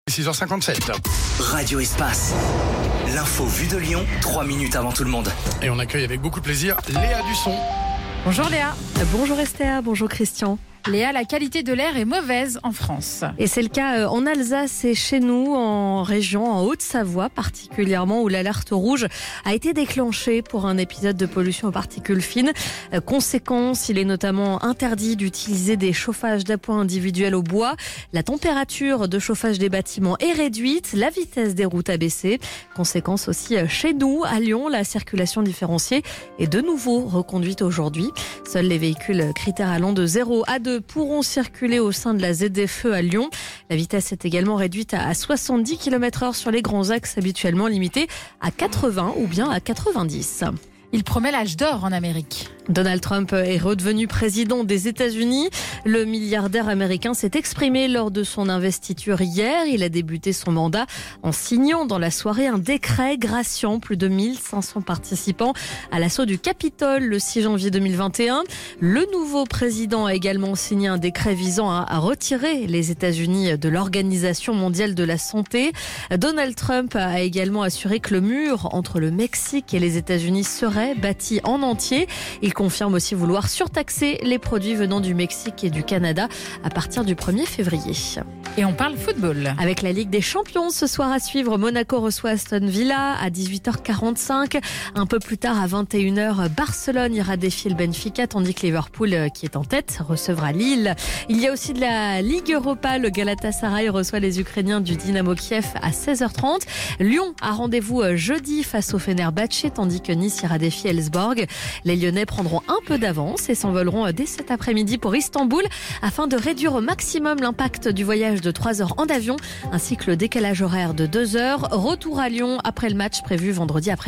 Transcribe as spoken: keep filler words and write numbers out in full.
six heures cinquante-sept. Radio Espace. L'info vue de Lyon, trois minutes avant tout le monde. Et on accueille avec beaucoup de plaisir Léa Dusson. Bonjour Léa. Bonjour Esther, bonjour Christian. Léa, la qualité de l'air est mauvaise en France. Et c'est le cas en Alsace et chez nous, en région, en Haute-Savoie particulièrement, où l'alerte rouge a été déclenchée pour un épisode de pollution aux particules fines. Conséquence, il est notamment interdit d'utiliser des chauffages d'appoint individuels au bois. La température de chauffage des bâtiments est réduite, la vitesse des routes a baissé. Conséquence aussi chez nous, à Lyon, la circulation différenciée est de nouveau reconduite aujourd'hui. Seuls les véhicules critères allant de zéro à deux pourront circuler au sein de la Z F E à Lyon. La vitesse est également réduite à soixante-dix kilomètres heure sur les grands axes habituellement limités à quatre-vingts ou bien à quatre-vingt-dix. Il promet l'âge d'or en Amérique. Donald Trump est redevenu président des États-Unis. Le milliardaire américain s'est exprimé lors de son investiture hier. Il a débuté son mandat en signant dans la soirée un décret graciant plus de mille cinq cents participants à l'assaut du Capitole le six janvier deux mille vingt et un. Le nouveau président a également signé un décret visant à retirer les États-Unis de l'Organisation mondiale de la santé. Donald Trump a également assuré que le mur entre le Mexique et les États-Unis serait bâti en entier. Il confirme aussi vouloir surtaxer les produits venant du Mexique et du Canada à partir du premier février. Et on parle football. Avec la Ligue des Champions, ce soir à suivre, Monaco reçoit Aston Villa à dix-huit heures quarante-cinq. Un peu plus tard, à vingt et une heures, Barcelone ira défier le Benfica, tandis que Liverpool, qui est en tête, recevra Lille. Il y a aussi de la Ligue Europa. Le Galatasaray reçoit les Ukrainiens du Dynamo Kiev à seize heures trente. Lyon a rendez-vous jeudi face au Fenerbahçe, tandis que Nice ira défier Elfsborg. Les Lyonnais prendront un peu d'avance et s'envoleront dès cet après-midi pour Istanbul afin de réduire au maximum l'impact du voyage de trois heures en avion ainsi que le décalage horaire de deux heures. Retour à Lyon après le match prévu vendredi après.